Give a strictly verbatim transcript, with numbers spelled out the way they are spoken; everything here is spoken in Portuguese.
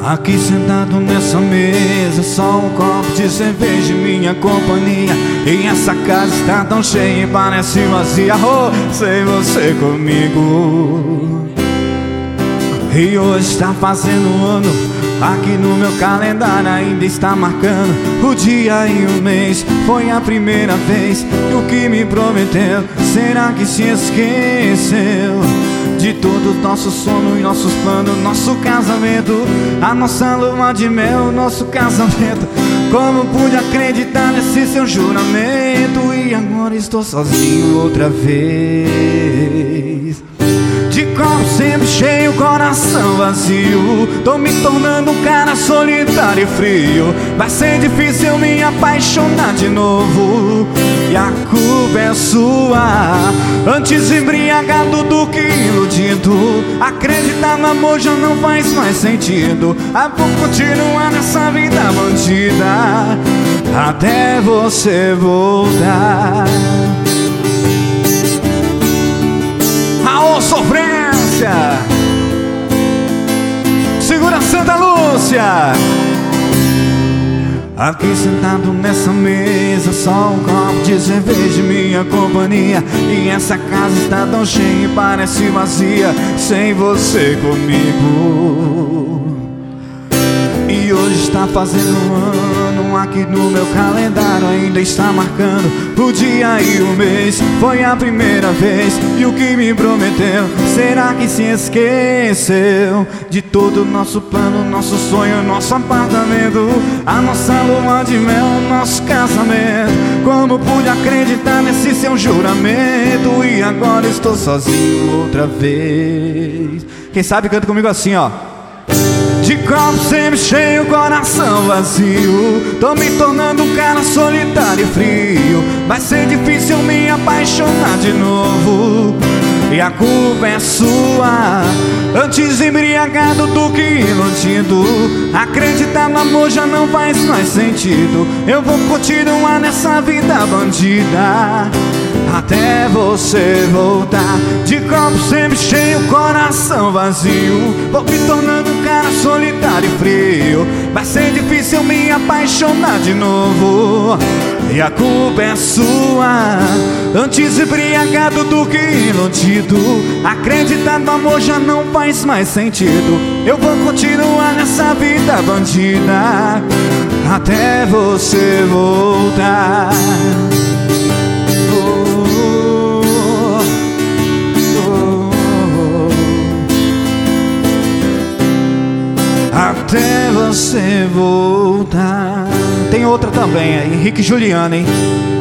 Aqui sentado nessa mesa, só um copo de cerveja e minha companhia. E essa casa está tão cheia e parece vazia. Oh, sem você comigo. E hoje está fazendo um ano. Aqui no meu calendário ainda está marcando o dia e o mês. Foi a primeira vez que o que me prometeu, será que se esqueceu de todo o nosso sono e nossos planos, nosso casamento, a nossa lua de mel, nosso casamento? Como pude acreditar nesse seu juramento? E agora estou sozinho outra vez, de copo sempre cheio, coração vazio. Tô me tornando um cara solitário e frio. Vai ser difícil me apaixonar de novo, e a culpa é sua. Antes embriagado do que iludido, acreditar no amor já não faz mais sentido. Ah, vou continuar nessa vida bandida até você voltar. Aô, sofrência! Segura Santa Lúcia! Aqui sentado nessa mesa, só um copo de cerveja e minha companhia. E essa casa está tão cheia e parece vazia sem você comigo. E hoje está fazendo um ano, aqui no meu calendário ainda está marcando o dia e o mês. Foi a primeira vez, e o que me prometeu, será que se esqueceu de todo o nosso plano, nosso sonho, nosso apartamento, a nossa lua de mel, nosso casamento? Como pude acreditar nesse seu juramento? E agora estou sozinho outra vez. Quem sabe canta comigo assim, ó: de copo sempre cheio, coração vazio. Tô me tornando um cara solitário e frio. Vai ser difícil me apaixonar de novo, e a culpa é sua. Antes embriagado do que iludido, acreditar no amor já não faz mais sentido. Eu vou continuar nessa vida bandida até você voltar. De copo sempre cheio, coração vazio. Vou me tornando um cara solitário e frio. Vai ser difícil me apaixonar de novo, e a culpa é sua. Antes embriagado do que iludido, acreditar no amor já não faz mais sentido. Eu vou continuar nessa vida bandida até você voltar. Até você voltar. Tem outra também, é Henrique e Juliana, hein?